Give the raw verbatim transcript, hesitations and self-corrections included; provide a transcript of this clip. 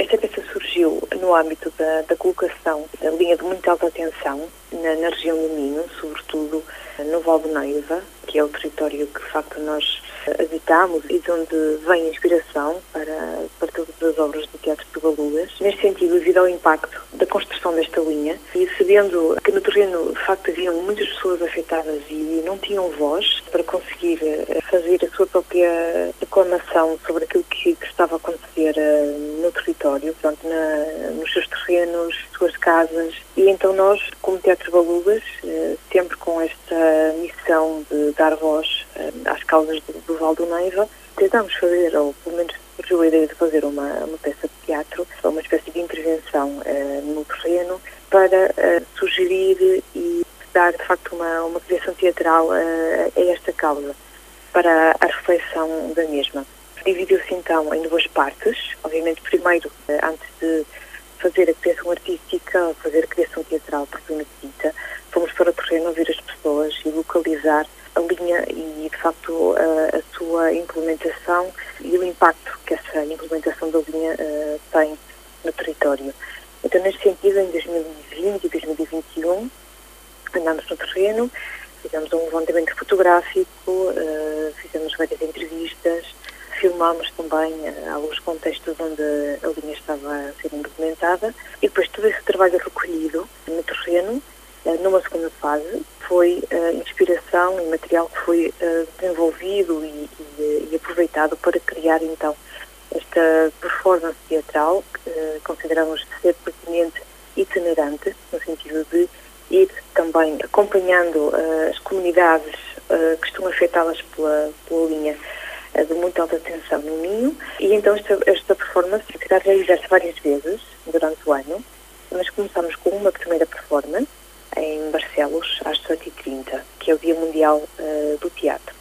Esta peça surgiu no âmbito da, da colocação da linha de muita alta tensão na, na região do Minho, sobretudo no Val do Neiva, que é o território que de facto nós habitamos e de onde vem a inspiração para, para todas as obras do Teatro de Baluas. Neste sentido, devido ao impacto da construção desta linha e sabendo que no terreno de facto haviam muitas pessoas afetadas e não tinham voz para conseguir fazer a sua própria reclamação sobre aquilo que, que estava a acontecer uh, no território, portanto, na, nos seus terrenos, suas casas, e então nós, como Teatro Baluas, uh, sempre com esta missão de dar voz uh, às causas do, do Val do Neiva, tentámos fazer, ou pelo menos surgiu a ideia de fazer uma, uma peça de teatro, uma espécie de intervenção uh, no terreno, para uh, sugerir e dar, de facto, uma, uma criação teatral uh, a esta causa, para a reflexão da mesma. Dividiu-se então em duas partes. Obviamente, primeiro, antes de fazer a criação artística, fazer a criação teatral propriamente dita, fomos para o terreno ouvir as pessoas e localizar a linha e, de facto, a, a sua implementação e o impacto que essa implementação da linha uh, tem no território. Então, neste sentido, em dois mil e vinte e dois mil e vinte e um, andámos no terreno, fizemos um levantamento fotográfico, uh, fizemos várias entrevistas, filmámos também uh, alguns contextos onde a linha estava a ser implementada e depois todo esse trabalho recolhido no terreno, uh, numa segunda fase, foi uh, inspiração e material que foi uh, desenvolvido e, e, e aproveitado para criar então esta performance teatral que uh, consideramos ser pertinente e itinerante, no sentido de ir também acompanhando uh, as comunidades uh, que estão afetadas pela, pela linha uh, de muita alta tensão no Minho, e então esta, esta performance irá realizar-se várias vezes durante o ano. Nós começamos com uma primeira performance em Barcelos às dezoito e trinta, que é o Dia Mundial uh, do Teatro.